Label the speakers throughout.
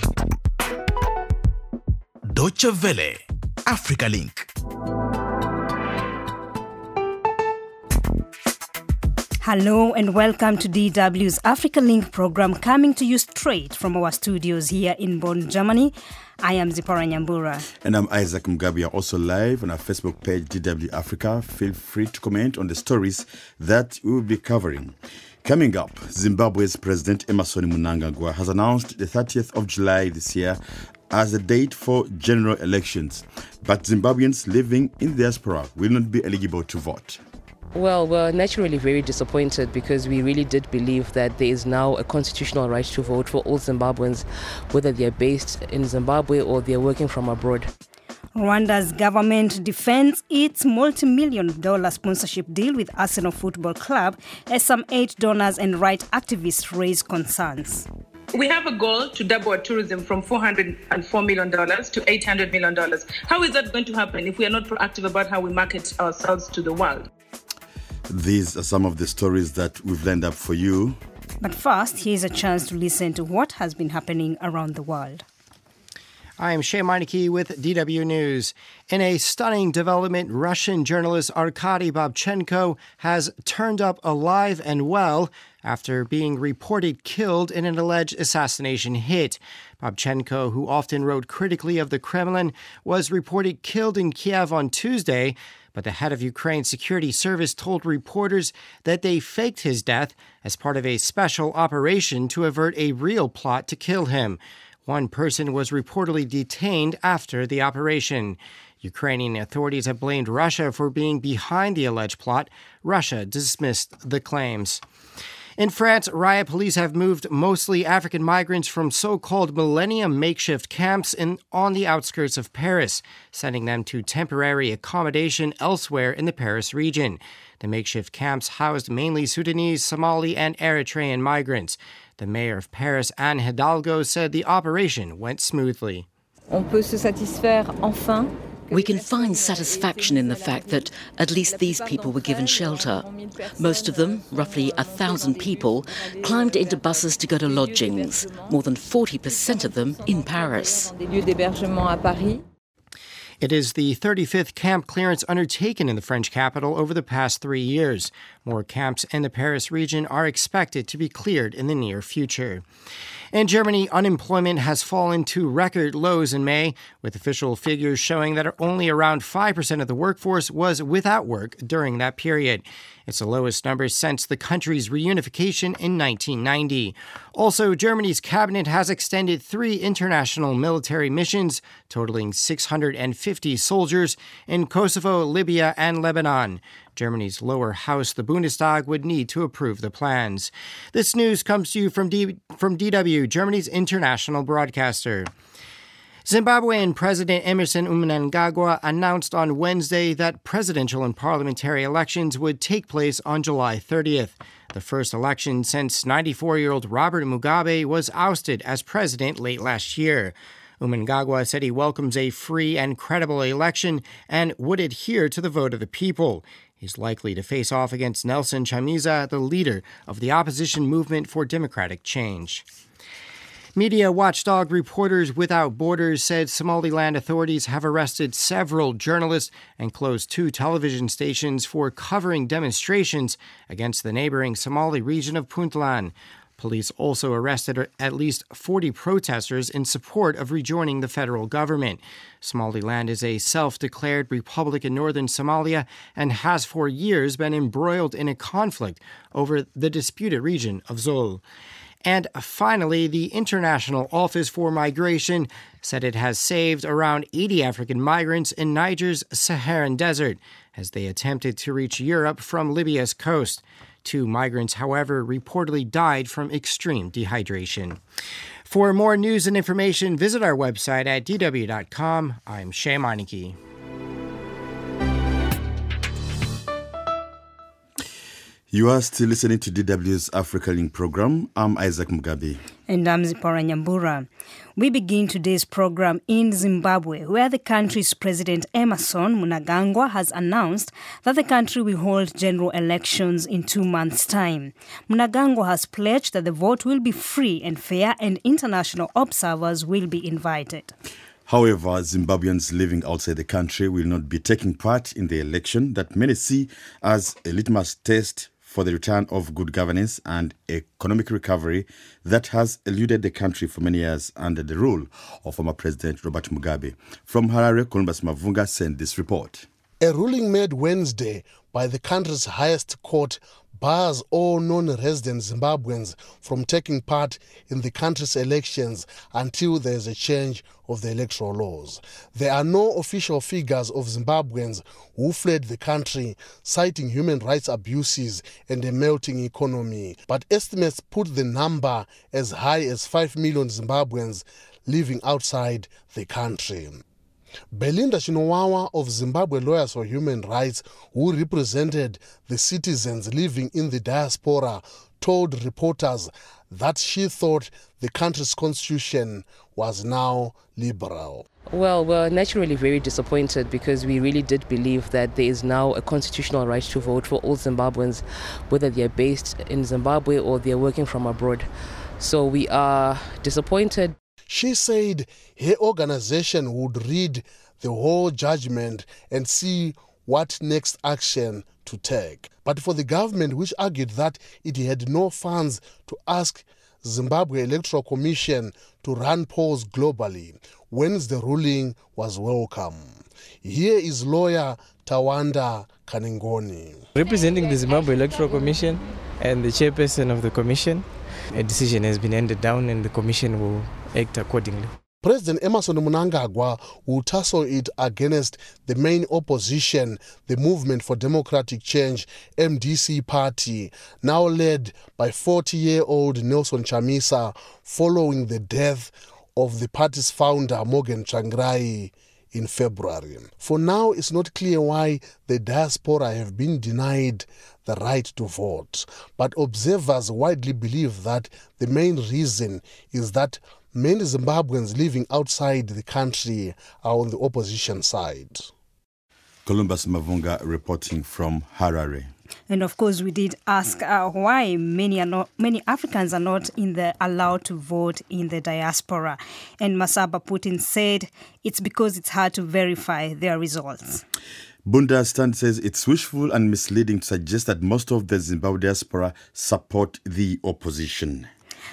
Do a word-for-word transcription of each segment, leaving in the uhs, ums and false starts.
Speaker 1: Deutsche Welle, Africa Link.
Speaker 2: Hello and welcome to D W's Africa Link program, coming to you straight from our studios here in Bonn, Germany. I am Zipporah Nyambura.
Speaker 3: And I'm Isaac Mugabe. We are also live on our Facebook page, D W Africa. Feel free to comment on the stories that we will be covering. Coming up, Zimbabwe's President Emmerson Mnangagwa has announced the thirtieth of July this year as a date for general elections. But Zimbabweans living in the diaspora will not be eligible to vote.
Speaker 4: Well, we're naturally very disappointed because we really did believe that there is now a constitutional right to vote for all Zimbabweans, whether they're based in Zimbabwe or they're working from abroad.
Speaker 2: Rwanda's government defends its multi-million dollar sponsorship deal with Arsenal Football Club as some aid donors and right activists raise concerns.
Speaker 5: We have a goal to double our tourism from four hundred four million dollars to eight hundred million dollars. How is that going to happen if we are not proactive about how we market ourselves to the world?
Speaker 3: These are some of the stories that we've lined up for you.
Speaker 2: But first, here's a chance to listen to what has been happening around the world.
Speaker 6: I am Shea Meineke with D W News. In a stunning development, Russian journalist Arkady Babchenko has turned up alive and well after being reported killed in an alleged assassination hit. Babchenko, who often wrote critically of the Kremlin, was reported killed in Kiev on Tuesday, but the head of Ukraine's security service told reporters that they faked his death as part of a special operation to avert a real plot to kill him. One person was reportedly detained after the operation. Ukrainian authorities have blamed Russia for being behind the alleged plot. Russia dismissed the claims. In France, riot police have moved mostly African migrants from so-called Millennium makeshift camps in, on the outskirts of Paris, sending them to temporary accommodation elsewhere in the Paris region. The makeshift camps housed mainly Sudanese, Somali, and Eritrean migrants. The mayor of Paris, Anne Hidalgo, said the operation went smoothly.
Speaker 7: On peut se satisfaire enfin.
Speaker 8: We can find satisfaction in the fact that at least these people were given shelter. Most of them, roughly a thousand people, climbed into buses to go to lodgings, more than forty percent of them in Paris.
Speaker 6: It is the thirty-fifth camp clearance undertaken in the French capital over the past three years. More camps in the Paris region are expected to be cleared in the near future. In Germany, unemployment has fallen to record lows in May, with official figures showing that only around five percent of the workforce was without work during that period. It's the lowest number since the country's reunification in nineteen ninety. Also, Germany's cabinet has extended three international military missions, totaling six hundred fifty soldiers, in Kosovo, Libya, and Lebanon. Germany's lower house, the Bundestag, would need to approve the plans. This news comes to you from, D- from D W, Germany's international broadcaster. Zimbabwean President Emmerson Mnangagwa announced on Wednesday that presidential and parliamentary elections would take place on July thirtieth. The first election since ninety-four-year-old Robert Mugabe was ousted as president late last year. Mnangagwa said he welcomes a free and credible election and would adhere to the vote of the people. He's likely to face off against Nelson Chamisa, the leader of the opposition movement for democratic change. Media watchdog Reporters Without Borders said Somaliland authorities have arrested several journalists and closed two television stations for covering demonstrations against the neighboring Somali region of Puntland. Police also arrested at least forty protesters in support of rejoining the federal government. Somaliland is a self-declared republic in northern Somalia and has for years been embroiled in a conflict over the disputed region of Zol. And finally, the International Office for Migration said it has saved around eighty African migrants in Niger's Saharan desert as they attempted to reach Europe from Libya's coast. Two migrants, however, reportedly died from extreme dehydration. For more news and information, visit our website at d w dot com. I'm Shea Meineke.
Speaker 3: You are still listening to D W's Africa Link program. I'm Isaac Mugabe.
Speaker 2: And I'm Zipporah Nyambura. We begin today's program in Zimbabwe, where the country's President Emmerson Mnangagwa has announced that the country will hold general elections in two months' time. Mnangagwa has pledged that the vote will be free and fair and international observers will be invited.
Speaker 3: However, Zimbabweans living outside the country will not be taking part in the election that many see as a litmus test for the return of good governance and economic recovery that has eluded the country for many years under the rule of former President Robert Mugabe. From Harare, Columbus Mavunga sent this report.
Speaker 9: A ruling made Wednesday by the country's highest court bars all non-resident Zimbabweans from taking part in the country's elections until there is a change of the electoral laws. There are no official figures of Zimbabweans who fled the country, citing human rights abuses and a melting economy, but estimates put the number as high as five million Zimbabweans living outside the country. Belinda Chinowawa of Zimbabwe Lawyers for Human Rights, who represented the citizens living in the diaspora, told reporters that she thought the country's constitution was now liberal.
Speaker 4: Well, we're naturally very disappointed because we really did believe that there is now a constitutional right to vote for all Zimbabweans, whether they're based in Zimbabwe or they're working from abroad. So we are disappointed.
Speaker 9: She said her organization would read the whole judgment and see what next action to take. But for the government, which argued that it had no funds to ask Zimbabwe Electoral Commission to run polls globally, Wednesday ruling was welcome. Here is lawyer Tawanda Kaningoni.
Speaker 10: Representing the Zimbabwe Electoral Commission and the chairperson of the commission, a decision has been handed down and the commission will act accordingly.
Speaker 9: President Emmerson Mnangagwa will tussle it against the main opposition, the Movement for Democratic Change, M D C party, now led by forty-year-old Nelson Chamisa, following the death of the party's founder, Morgan Tsvangirai, in February. For now, it's not clear why the diaspora have been denied the right to vote. But observers widely believe that the main reason is that many Zimbabweans living outside the country are on the opposition side.
Speaker 3: Columbus Mavunga reporting from Harare.
Speaker 2: And of course, we did ask uh, why many are not, many Africans are not in the allowed to vote in the diaspora. And Masaba Putin said it's because it's hard to verify their results.
Speaker 3: Bunda Stand says it's wishful and misleading to suggest that most of the Zimbabwe diaspora support the opposition.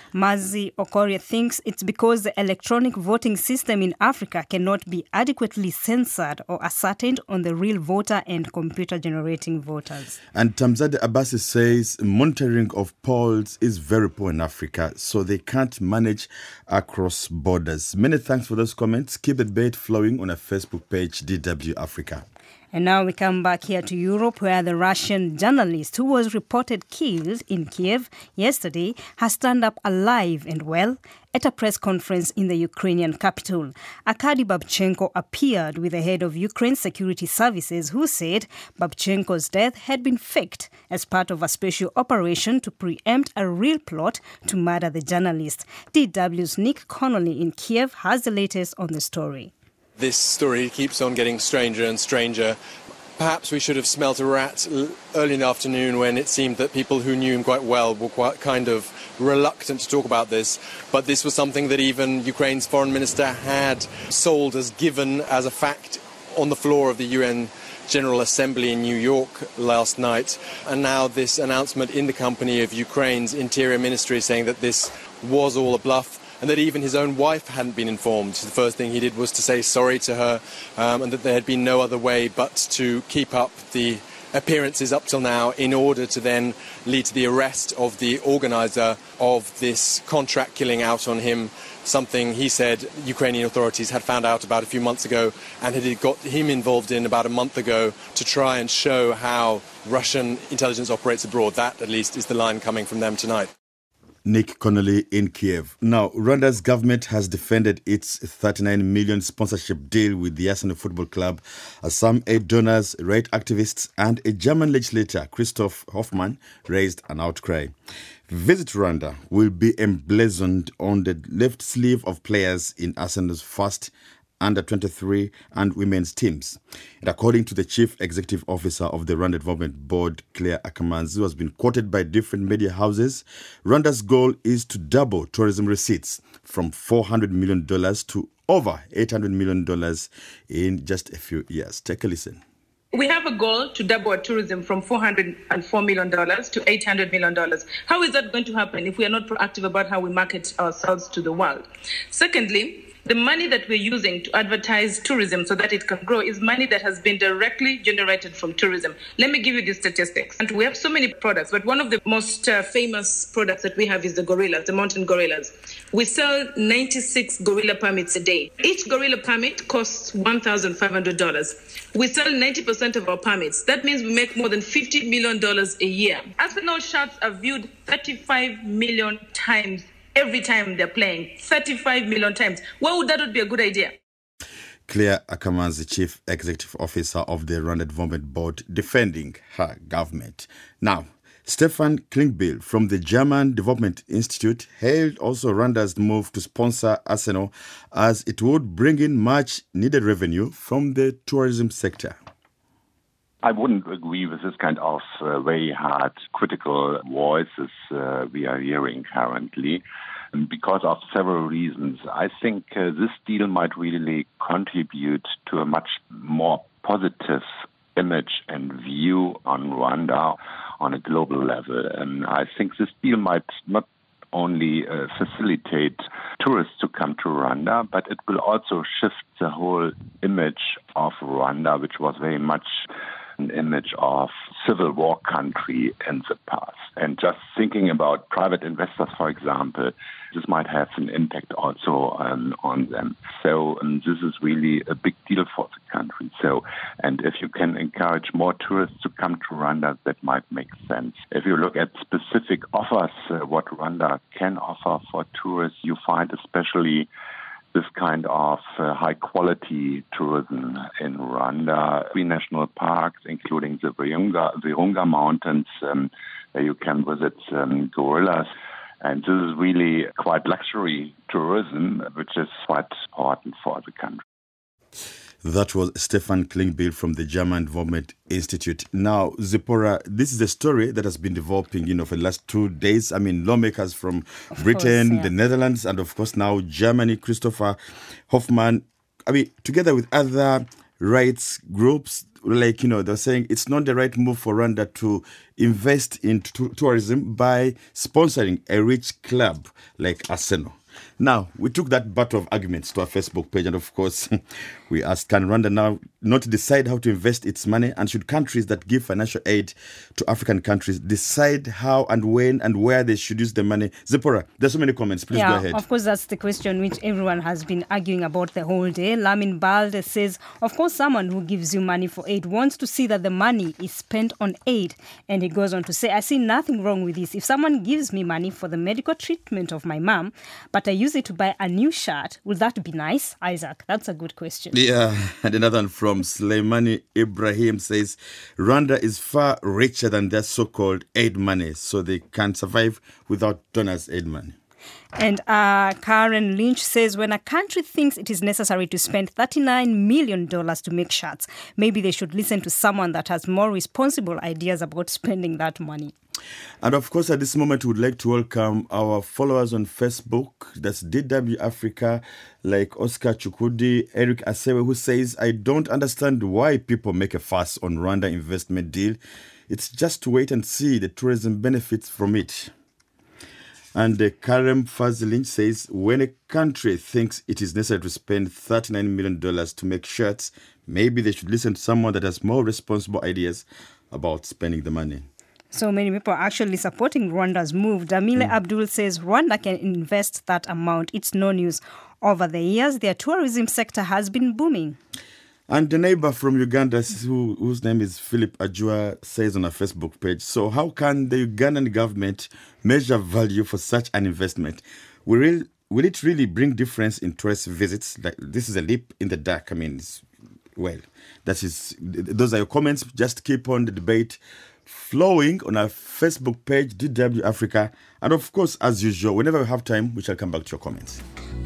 Speaker 2: Mazi Okorie thinks it's because the electronic voting system in Africa cannot be adequately censored or ascertained on the real voter and computer-generating voters.
Speaker 3: And Tamzade Abbasi says monitoring of polls is very poor in Africa, so they can't manage across borders. Many thanks for those comments. Keep the debate flowing on our Facebook page, D W Africa.
Speaker 2: And now we come back here to Europe, where the Russian journalist who was reported killed in Kiev yesterday has turned up alive and well at a press conference in the Ukrainian capital. Arkady Babchenko appeared with the head of Ukraine's security services, who said Babchenko's death had been faked as part of a special operation to preempt a real plot to murder the journalist. D W's Nick Connolly in Kiev has the latest on the story.
Speaker 11: This story keeps on getting stranger and stranger. Perhaps we should have smelt a rat early in the afternoon when it seemed that people who knew him quite well were quite kind of reluctant to talk about this. But this was something that even Ukraine's foreign minister had sold as given as a fact on the floor of the U N General Assembly in New York last night. And now this announcement in the company of Ukraine's Interior Ministry saying that this was all a bluff, and that even his own wife hadn't been informed. The first thing he did was to say sorry to her, um, and that there had been no other way but to keep up the appearances up till now in order to then lead to the arrest of the organizer of this contract killing out on him, something he said Ukrainian authorities had found out about a few months ago and had got him involved in about a month ago to try and show how Russian intelligence operates abroad. That, at least, is the line coming from them tonight.
Speaker 3: Nick Connolly in Kiev. Now, Rwanda's government has defended its thirty-nine million sponsorship deal with the Arsenal Football Club as some aid donors, right activists, and a German legislator, Christoph Hoffmann, raised an outcry. Visit Rwanda will be emblazoned on the left sleeve of players in Arsenal's first under twenty-three and women's teams. And according to the chief executive officer of the Rwanda Development Board, Claire Akamanzi, who has been quoted by different media houses, Rwanda's goal is to double tourism receipts from four hundred million dollars to over eight hundred million dollars in just a few years. Take a listen.
Speaker 5: We have a goal to double our tourism from four hundred four million dollars to eight hundred million dollars. How is that going to happen if we are not proactive about how we market ourselves to the world? Secondly, the money that we're using to advertise tourism so that it can grow is money that has been directly generated from tourism. Let me give you the statistics. And we have so many products, but one of the most uh, famous products that we have is the gorillas, the mountain gorillas. We sell ninety-six gorilla permits a day. Each gorilla permit costs one thousand five hundred dollars. We sell ninety percent of our permits. That means we make more than fifty million dollars a year. Arsenal shirts are viewed thirty-five million times every time they're playing. thirty-five million times. Why would that not be a good idea?
Speaker 3: Claire Akamanzi, Chief Executive Officer of the Rwanda Development Board, defending her government. Now, Stefan Klingbeil from the German Development Institute hailed also Rwanda's move to sponsor Arsenal as it would bring in much needed revenue from the tourism sector.
Speaker 12: I wouldn't agree with this kind of uh, very hard critical voices uh, we are hearing currently, and because of several reasons. I think uh, this deal might really contribute to a much more positive image and view on Rwanda on a global level. And I think this deal might not only uh, facilitate tourists to come to Rwanda, but it will also shift the whole image of Rwanda, which was very much an image of civil war country in the past. And just thinking about private investors, for example, this might have an impact also um, on them. So um, this is really a big deal for the country. So, and if you can encourage more tourists to come to Rwanda, that might make sense. If you look at specific offers, uh, what Rwanda can offer for tourists, you find especially this kind of uh, high-quality tourism in Rwanda. Three national parks, including the Virunga, Virunga Mountains, um, where you can visit um, gorillas. And this is really quite luxury tourism, which is quite important for the country.
Speaker 3: That was Stefan Klingbeil from the German Development Institute. Now, Zipporah, this is a story that has been developing, you know, for the last two days. I mean, lawmakers from of Britain, course, yeah. the Netherlands, and of course now Germany, Christopher Hoffmann, I mean, together with other rights groups, like, you know, they're saying it's not the right move for Rwanda to invest in t- tourism by sponsoring a rich club like Arsenal. Now, we took that battle of arguments to our Facebook page, and of course, we asked, can Rwanda now not decide how to invest its money, and should countries that give financial aid to African countries decide how and when and where they should use the money? Zipporah, there's so many comments. Please
Speaker 2: yeah,
Speaker 3: go ahead.
Speaker 2: Of course, that's the question which everyone has been arguing about the whole day. Lamin Balde says, of course, someone who gives you money for aid wants to see that the money is spent on aid. And he goes on to say, I see nothing wrong with this. If someone gives me money for the medical treatment of my mom, but I use it to buy a new shirt, would that be nice? Isaac, that's a good question.
Speaker 3: Yeah, and another one from Sleimani Ibrahim says, Rwanda is far richer than their so-called aid money, so they can survive without donors' aid money.
Speaker 2: And uh, Karen Lynch says, when a country thinks it is necessary to spend thirty-nine million dollars to make shirts, maybe they should listen to someone that has more responsible ideas about spending that money.
Speaker 3: And of course, at this moment, we would like to welcome our followers on Facebook. That's D W Africa, like Oscar Chukudi, Eric Asewe, who says, I don't understand why people make a fuss on Rwanda investment deal. It's just to wait and see the tourism benefits from it. And uh, Karem Fazilin says, when a country thinks it is necessary to spend thirty-nine million dollars to make shirts, maybe they should listen to someone that has more responsible ideas about spending the money.
Speaker 2: So many people are actually supporting Rwanda's move. Damile mm. Abdul says Rwanda can invest that amount. It's no news. Over the years, their tourism sector has been booming.
Speaker 3: And the neighbor from Uganda, who, whose name is Philip Ajua, says on a Facebook page, so how can the Ugandan government measure value for such an investment? Will, it, will it really bring difference in tourist visits? Like, this is a leap in the dark. I mean, it's, well, that is, those are your comments. Just keep on the debate flowing on our Facebook page, D W Africa. And of course, as usual, whenever we have time, we shall come back to your comments.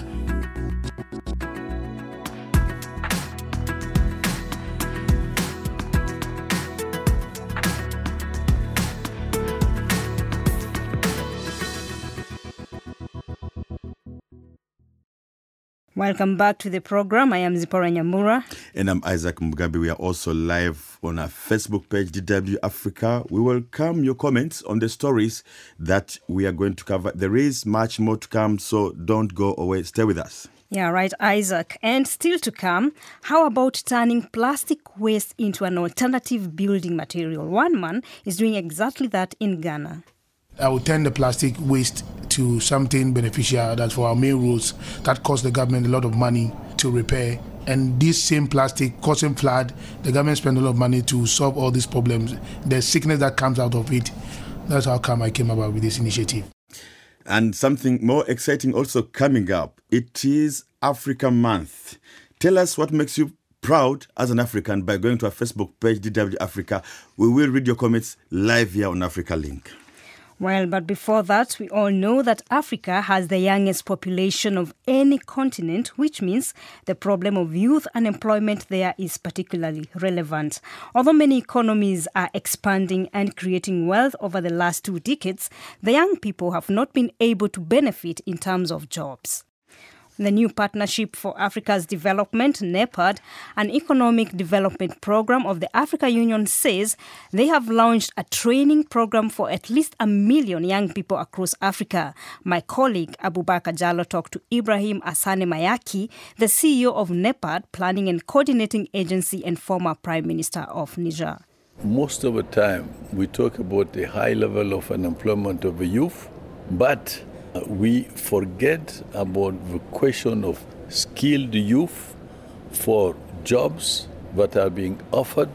Speaker 2: Welcome back to the program. I am Zipporah Nyamura.
Speaker 3: And I'm Isaac Mugabe. We are also live on our Facebook page, D W Africa. We welcome your comments on the stories that we are going to cover. There is much more to come, so don't go away. Stay with us.
Speaker 2: Yeah, right, Isaac. And still to come, how about turning plastic waste into an alternative building material? One man is doing exactly that in Ghana.
Speaker 13: I will turn the plastic waste to something beneficial. That's for our main roads that cost the government a lot of money to repair. And this same plastic causing flood, the government spend a lot of money to solve all these problems. The sickness that comes out of it, that's how come I came about with this initiative.
Speaker 3: And something more exciting also coming up. It is Africa Month. Tell us what makes you proud as an African by going to our Facebook page, D W Africa. We will read your comments live here on Africa Link.
Speaker 2: Well, but before that, we all know that Africa has the youngest population of any continent, which means the problem of youth unemployment there is particularly relevant. Although many economies are expanding and creating wealth over the last two decades, the young people have not been able to benefit in terms of jobs. The new Partnership for Africa's Development, NEPAD, an economic development program of the Africa Union, says they have launched a training program for at least a million young people across Africa. My colleague Abubakar Jallo talked to Ibrahim Asane Mayaki, the C E O of NEPAD, Planning and Coordinating Agency and former Prime Minister of Niger.
Speaker 14: Most of the time, we talk about the high level of unemployment of the youth, but we forget about the question of skilled youth for jobs that are being offered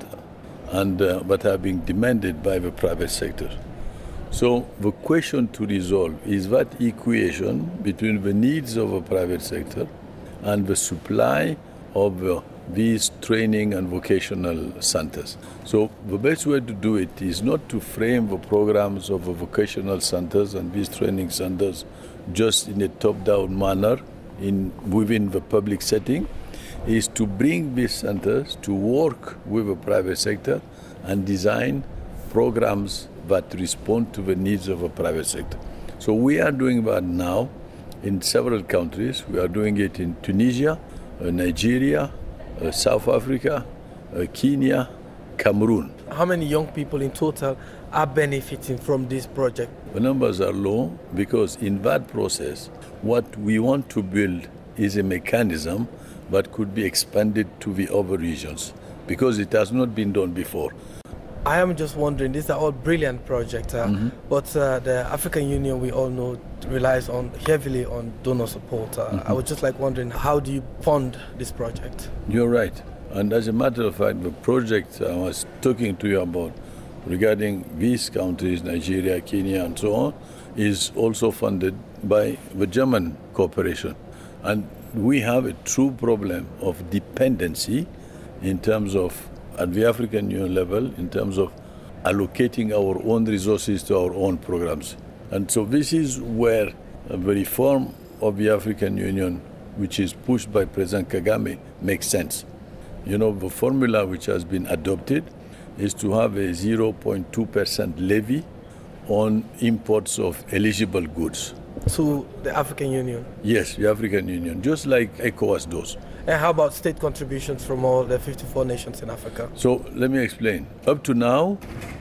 Speaker 14: and uh, that are being demanded by the private sector. So the question to resolve is that equation between the needs of the private sector and the supply of uh, these training and vocational centers. So the best way to do it is not to frame the programs of the vocational centers and these training centers just in a top-down manner in within the public setting, is to bring these centers to work with the private sector and design programs that respond to the needs of the private sector. So we are doing that now in several countries. We are doing it in Tunisia, uh, Nigeria, Uh, South Africa, uh, Kenya, Cameroon.
Speaker 15: How many young people in total are benefiting from this project?
Speaker 14: The numbers are low because in that process, what we want to build is a mechanism that could be expanded to the other regions because it has not been done before.
Speaker 15: I am just wondering, these are all brilliant projects, uh, mm-hmm. but uh, the African Union, we all know, relies on heavily on donor support. Uh, mm-hmm. I was just like wondering, how do you fund this project?
Speaker 14: You're right. And as a matter of fact, the project I was talking to you about regarding these countries, Nigeria, Kenya, and so on, is also funded by the German Corporation. And we have a true problem of dependency in terms of at the African Union level in terms of allocating our own resources to our own programs. And so this is where the reform of the African Union, which is pushed by President Kagame, makes sense. You know, the formula which has been adopted is to have a zero point two percent levy on imports of eligible goods.
Speaker 15: To the African Union?
Speaker 14: Yes, the African Union, just like ECOWAS does.
Speaker 15: And how about state contributions from all the fifty-four nations in Africa?
Speaker 14: So let me explain. Up to now,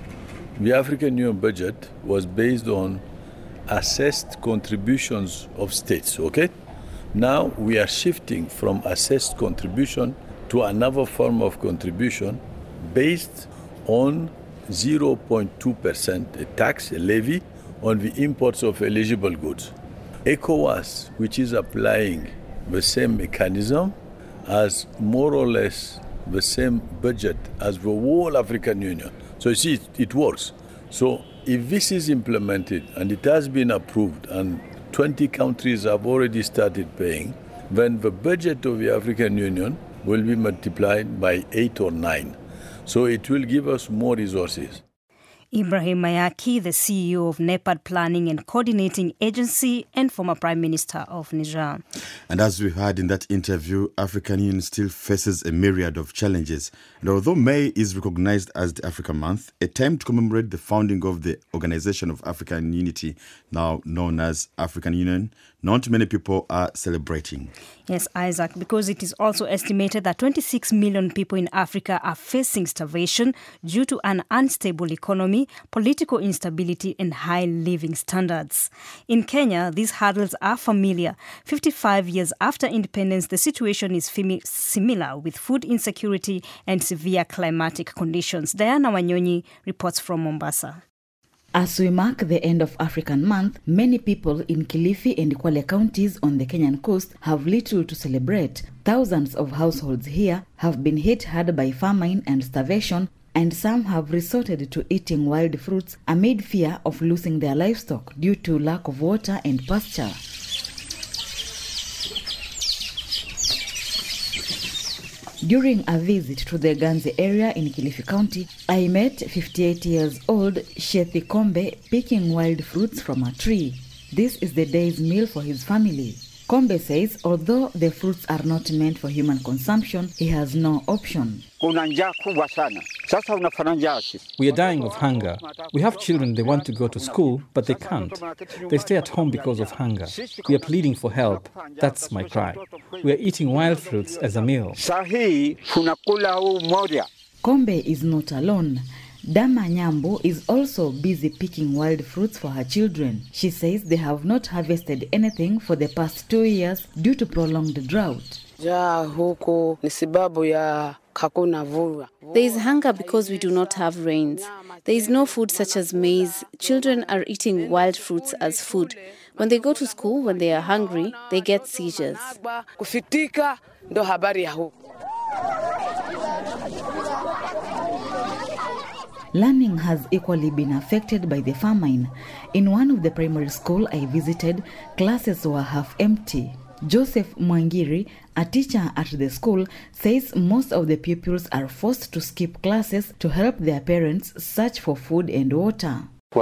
Speaker 14: the African Union budget was based on assessed contributions of states, okay? Now we are shifting from assessed contribution to another form of contribution based on zero point two percent, a tax, a levy, on the imports of eligible goods. ECOWAS, which is applying the same mechanism, has more or less the same budget as the whole African Union. So you see, it, it works. So if this is implemented and it has been approved and twenty countries have already started paying, then the budget of the African Union will be multiplied by eight or nine. So it will give us more resources.
Speaker 2: Ibrahim Mayaki, the C E O of NEPAD Planning and Coordinating Agency and former Prime Minister of Niger.
Speaker 3: And as we heard in that interview, African Union still faces a myriad of challenges. And although May is recognized as the Africa Month, a time to commemorate the founding of the Organization of African Unity, now known as African Union, not many people are celebrating.
Speaker 2: Yes, Isaac, because it is also estimated that twenty-six million people in Africa are facing starvation due to an unstable economy, political instability, and high living standards. In Kenya, these hurdles are familiar. fifty-five years after independence, the situation is fimi- similar with food insecurity and severe climatic conditions. Diana Wanyonyi reports from Mombasa.
Speaker 16: As we mark the end of African Month, many people in Kilifi and Kwale counties on the Kenyan coast have little to celebrate. Thousands of households here have been hit hard by famine and starvation, and some have resorted to eating wild fruits amid fear of losing their livestock due to lack of water and pasture. During a visit to the Ganze area in Kilifi County, I met fifty-eight years old Shethi Kombe picking wild fruits from a tree. This is the day's meal for his family. Kombe says although the fruits are not meant for human consumption, he has no option.
Speaker 17: We are dying of hunger. We have children, they want to go to school, but they can't. They stay at home because of hunger. We are pleading for help. That's my cry. We are eating wild fruits as a meal.
Speaker 16: Kombe is not alone. Dama Nyambo is also busy picking wild fruits for her children. She says they have not harvested anything for the past two years due to prolonged drought.
Speaker 18: There is hunger because we do not have rains. There is no food such as maize. Children are eating wild fruits as food. When they go to school, when they are hungry, they get seizures.
Speaker 16: Learning has equally been affected by the famine. In one of the primary schools I visited, classes were half empty. Joseph Mwangiri, a teacher at the school, says most of the pupils are forced to skip classes to help their parents search for food and water.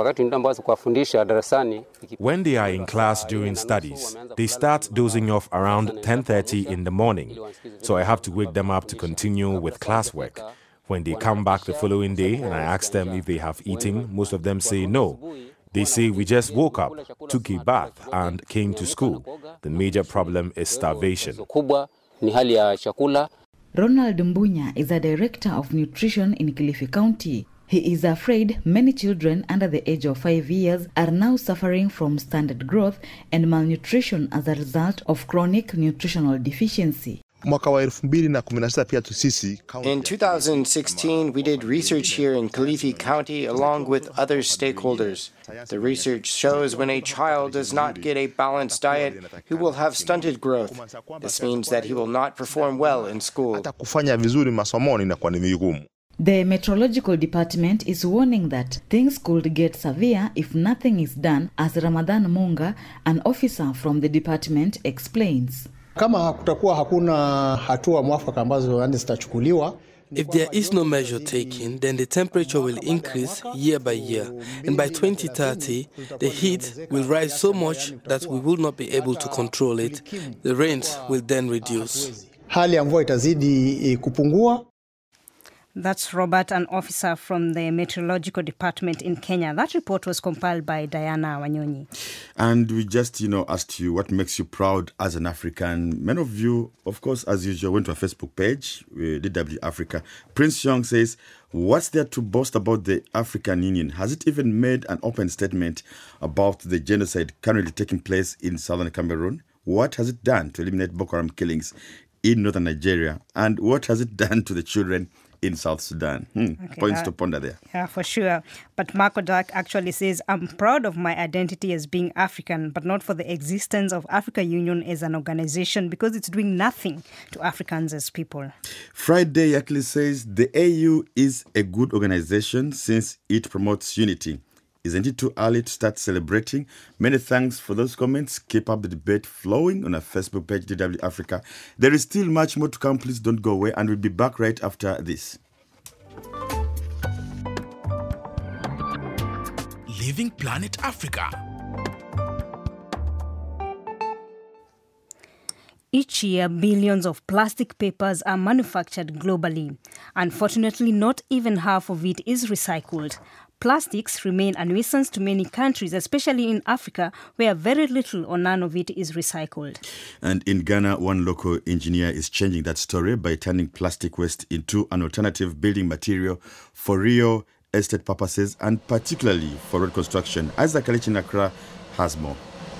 Speaker 19: When they are in class doing studies, they start dozing off around ten thirty in the morning, so I have to wake them up to continue with classwork. When they come back the following day and I ask them if they have eaten, most of them say no. They say we just woke up, took a bath and came to school. The major problem is starvation.
Speaker 16: Ronald Mbunya is a director of nutrition in Kilifi County. He is afraid many children under the age of five years are now suffering from stunted growth and malnutrition as a result of chronic nutritional deficiency.
Speaker 20: In two thousand sixteen, we did research here in Kilifi County along with other stakeholders. The research shows when a child does not get a balanced diet, he will have stunted growth. This means that he will not perform well in school.
Speaker 16: The Meteorological Department is warning that things could get severe if nothing is done, as Ramadan Munga, an officer from the department, explains.
Speaker 15: If there is no measure taken, then the temperature will increase year by year. And by twenty thirty, the heat will rise so much that we will not be able to control it. The rains will then reduce.
Speaker 2: That's Robert, an officer from the Meteorological Department in Kenya. That report was compiled by Diana Wanyonyi.
Speaker 3: And we just, you know, asked you what makes you proud as an African. Many of you, of course, as usual, went to our Facebook page, D W Africa. Prince Young says, what's there to boast about the African Union? Has it even made an open statement about the genocide currently taking place in southern Cameroon? What has it done to eliminate Boko Haram killings in northern Nigeria? And what has it done to the children in South Sudan. Hmm.
Speaker 2: Okay,
Speaker 3: Points
Speaker 2: that-
Speaker 3: to ponder there.
Speaker 2: Yeah, for sure. But Marco Dark actually says, I'm proud of my identity as being African, but not for the existence of Africa Union as an organization because it's doing nothing to Africans as people.
Speaker 3: Friday Yakli says the A U is a good organization since it promotes unity. Isn't it too early to start celebrating? Many thanks for those comments. Keep up the debate flowing on our Facebook page, D W Africa. There is still much more to come. Please don't go away, and we'll be back right after this.
Speaker 1: Living Planet Africa.
Speaker 2: Each year, billions of plastic papers are manufactured globally. Unfortunately, not even half of it is recycled. Plastics remain a nuisance to many countries, especially in Africa, where very little or none of it is recycled.
Speaker 3: And in Ghana, one local engineer is changing that story by turning plastic waste into an alternative building material for real estate purposes and particularly for road construction. Isaac Kalichi in Accra has more.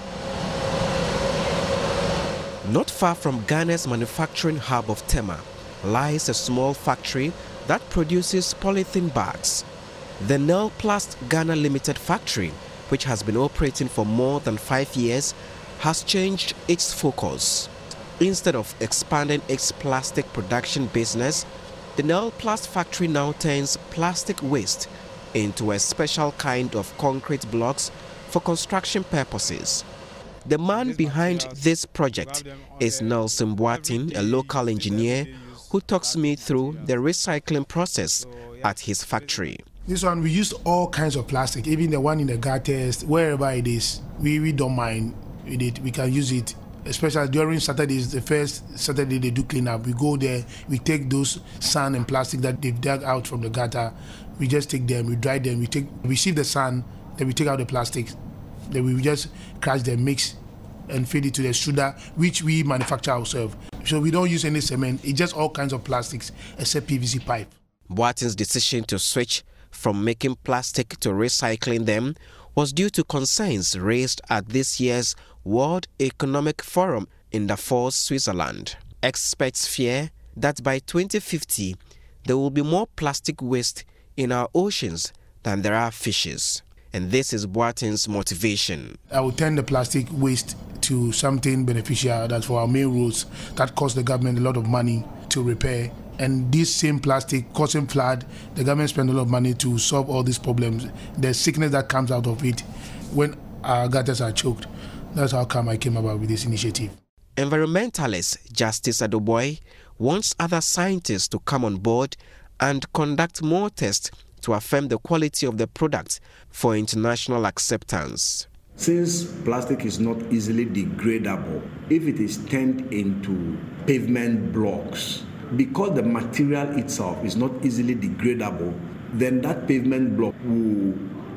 Speaker 21: Not far from Ghana's manufacturing hub of Tema lies a small factory that produces polythene bags. The Nelplast Ghana Limited factory, which has been operating for more than five years, has changed its focus. Instead of expanding its plastic production business, the Nelplast factory now turns plastic waste into a special kind of concrete blocks for construction purposes. The man behind this project is Nelson Boatin, a local engineer who talks me through the recycling process at his factory.
Speaker 13: This one, we used all kinds of plastic, even the one in the gutters, wherever it is. We, we don't mind with it. We can use it, especially during Saturdays, the first Saturday they do clean up. We go there, we take those sand and plastic that they've dug out from the gutter. We just take them, we dry them, we take, we sieve the sand, then we take out the plastic. Then we just crush them, mix, and feed it to the extruder, which we manufacture ourselves. So we don't use any cement. It's just all kinds of plastics, except P V C pipe.
Speaker 21: Boatin's decision to switch from making plastic to recycling them was due to concerns raised at this year's World Economic Forum in Davos, Switzerland. Experts fear that by twenty fifty, there will be more plastic waste in our oceans than there are fishes. And this is Boatin's motivation.
Speaker 13: I will turn the plastic waste to something beneficial that's for our main roads that cost the government a lot of money to repair. And this same plastic causing flood, the government spends a lot of money to solve all these problems. The sickness that comes out of it when our gutters are choked. That's how come I came about with this initiative.
Speaker 21: Environmentalist Justice Adoboy wants other scientists to come on board and conduct more tests to affirm the quality of the product for international acceptance.
Speaker 22: Since plastic is not easily degradable, if it is turned into pavement blocks, because the material itself is not easily degradable, then that pavement block will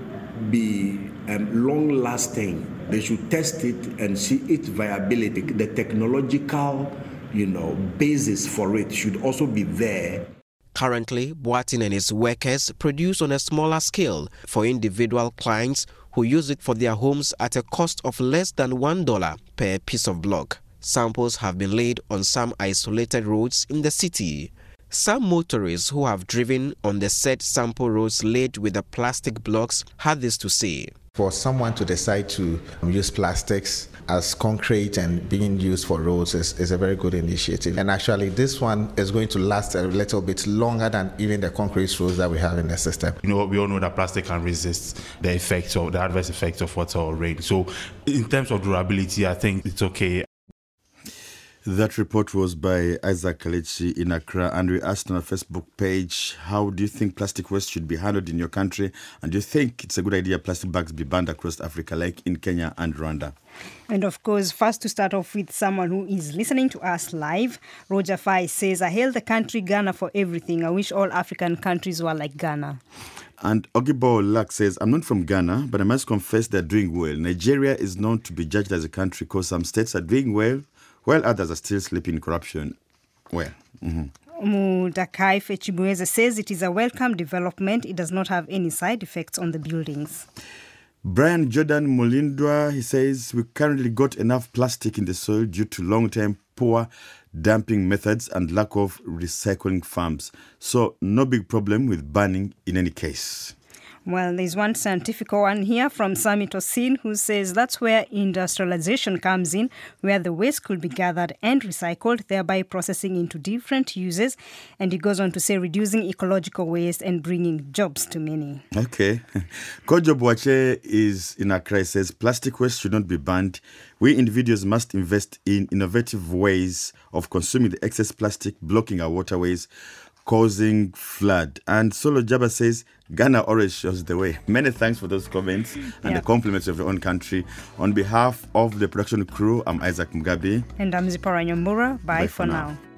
Speaker 22: be um, long-lasting. They should test it and see its viability. The technological, you know, basis for it should also be there.
Speaker 21: Currently, Boatin and his workers produce on a smaller scale for individual clients who use it for their homes at a cost of less than one dollar per piece of block. Samples have been laid on some isolated roads in the city. Some motorists who have driven on the said sample roads laid with the plastic blocks had this to say.
Speaker 23: For someone to decide to use plastics as concrete and being used for roads is, is a very good initiative. And actually, this one is going to last a little bit longer than even the concrete roads that we have in the system.
Speaker 24: You know, we all know that plastic can resist the effects of the adverse effects of water or rain. So in terms of durability, I think it's okay.
Speaker 3: That report was by Isaac Kalichi in Accra, and we asked on our Facebook page, how do you think plastic waste should be handled in your country? And do you think it's a good idea plastic bags be banned across Africa, like in Kenya and Rwanda?
Speaker 2: And of course, first to start off with someone who is listening to us live, Roger Fai says, I hail the country Ghana for everything. I wish all African countries were like Ghana.
Speaker 3: And Ogibo Lak says, I'm not from Ghana, but I must confess they're doing well. Nigeria is known to be judged as a country because some states are doing well, while others are still sleeping in corruption. Well, mm-hmm.
Speaker 2: Mudakai Fechibueze says it is a welcome development. It does not have any side effects on the buildings.
Speaker 3: Brian Jordan Mulindwa, he says, we currently got enough plastic in the soil due to long-term poor dumping methods and lack of recycling farms. So no big problem with banning in any case.
Speaker 2: Well, there's one scientific one here from Sami Tosin who says that's where industrialization comes in, where the waste could be gathered and recycled, thereby processing into different uses. And he goes on to say reducing ecological waste and bringing jobs to many.
Speaker 3: Okay. Kojo Boache is in a crisis. Plastic waste should not be banned. We individuals must invest in innovative ways of consuming the excess plastic, blocking our waterways, causing flood. And Solo Jabba says, Ghana always shows the way. Many thanks for those comments and yeah. the compliments of your own country. On behalf of the production crew, I'm Isaac Mugabe.
Speaker 2: And I'm Zipporah Nyambura. Bye, Bye for, for now. now.